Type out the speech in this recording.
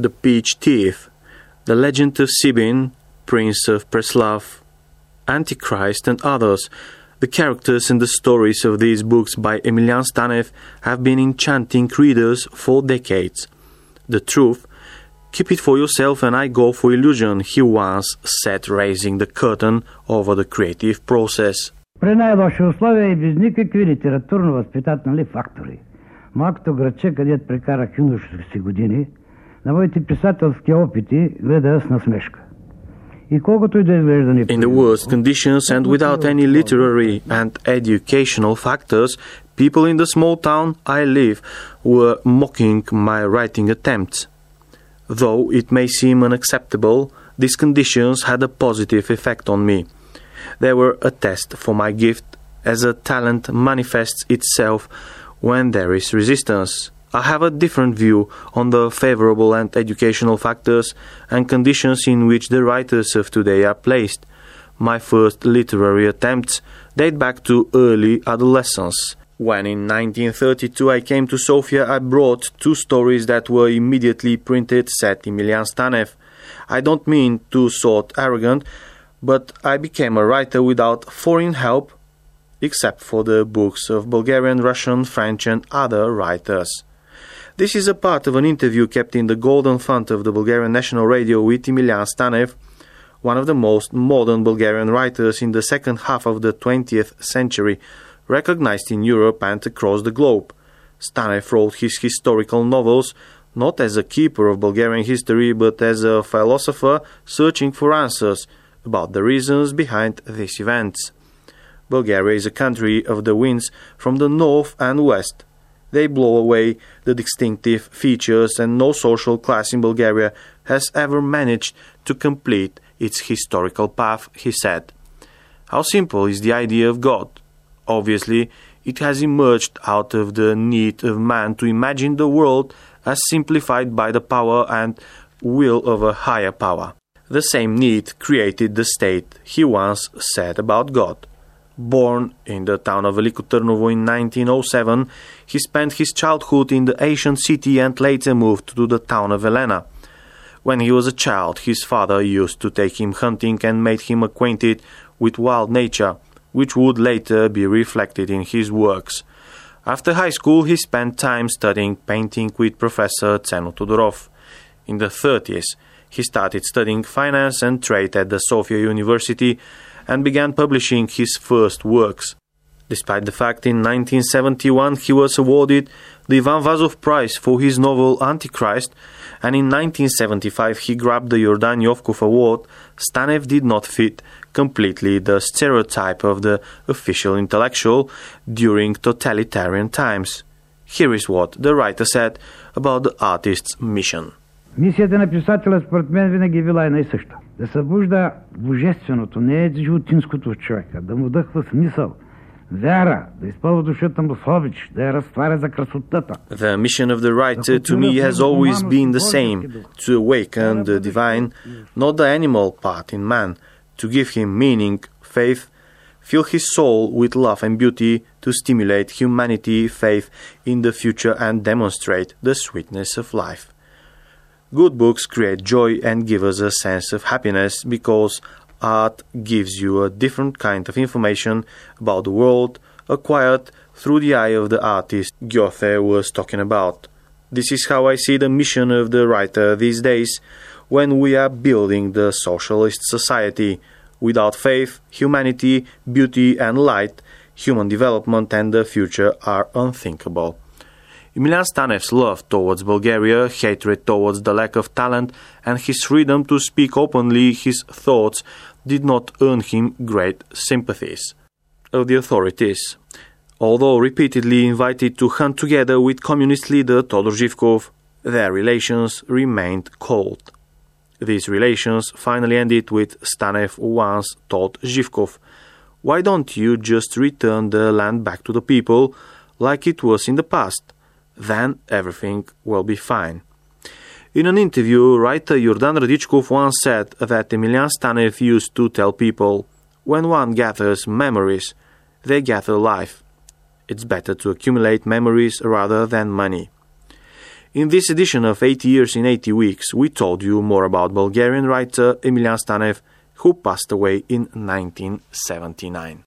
The Peach Thief, The Legend of Sibin, Prince of Preslav, Antichrist and others. The characters and the stories of these books by Emilian Stanev have been enchanting readers for decades. The truth, keep it for yourself and I go for illusion, he once said, raising the curtain over the creative process. При най-лоши условия и без никакви литературно-възпитателни фактори. Малкото градче, където прекарах юношеските си години, на моите писателски опити гледа с насмешка. In the worst conditions and without any literary and educational factors, people in the small town I live were mocking my writing attempts. Though it may seem unacceptable, these conditions had a positive effect on me. They were a test for my gift, as a talent manifests itself when there is resistance. I have a different view on the favorable and educational factors and conditions in which the writers of today are placed. My first literary attempts date back to early adolescence. When in 1932 I came to Sofia, I brought 2 stories that were immediately printed, said Emilian Stanev. I don't mean to sound arrogant, but I became a writer without foreign help, except for the books of Bulgarian, Russian, French and other writers. This is a part of an interview kept in the Golden Font of the Bulgarian National Radio with Emilian Stanev, one of the most modern Bulgarian writers in the second half of the 20th century, recognized in Europe and across the globe. Stanev wrote his historical novels not as a keeper of Bulgarian history, but as a philosopher searching for answers about the reasons behind these events. Bulgaria is a country of the winds from the north and west. They blow away the distinctive features, and no social class in Bulgaria has ever managed to complete its historical path, he said. How simple is the idea of God? Obviously, it has emerged out of the need of man to imagine the world as simplified by the power and will of a higher power. The same need created the state, he once said about God. Born in the town of Veliko Trnovo in 1907, he spent his childhood in the ancient city and later moved to the town of Elena. When he was a child, his father used to take him hunting and made him acquainted with wild nature, which would later be reflected in his works. After high school, he spent time studying painting with Professor Tsenu Todorov. In the 30s, he started studying finance and trade at the Sofia University and began publishing his first works. Despite the fact in 1971 he was awarded the Ivan Vazov Prize for his novel Antichrist, and in 1975 he grabbed the Yordan Yovkov Award, Stanev did not fit completely the stereotype of the official intellectual during totalitarian times. Here is what the writer said about the artist's mission. Мисията на писателя според мен винаги е била една и съща. Да събужда божественото, не е животинското в човека, да му вдъхва смисъл, вяра, да изпълва душата му с обич, да я разтваря за красотата. The mission of the writer to me has always been the same, to awaken the divine, not the animal part in man, to give him meaning, faith, fill his soul with love and beauty, to stimulate humanity, faith in the future and demonstrate the sweetness of life. Good books create joy and give us a sense of happiness because art gives you a different kind of information about the world acquired through the eye of the artist Goethe was talking about. This is how I see the mission of the writer these days when we are building the socialist society. Without faith, humanity, beauty and light, human development and the future are unthinkable. Emilian Stanev's love towards Bulgaria, hatred towards the lack of talent, and his freedom to speak openly his thoughts did not earn him great sympathies of the authorities. Although repeatedly invited to hunt together with communist leader Todor Zhivkov, their relations remained cold. These relations finally ended with Stanev once told Zhivkov, "Why don't you just return the land back to the people like it was in the past? Then everything will be fine." In an interview, writer Yordan Radichkov once said that Emilian Stanev used to tell people, "When one gathers memories, they gather life. It's better to accumulate memories rather than money." In this edition of 80 Years in 80 Weeks, we told you more about Bulgarian writer Emilian Stanev, who passed away in 1979.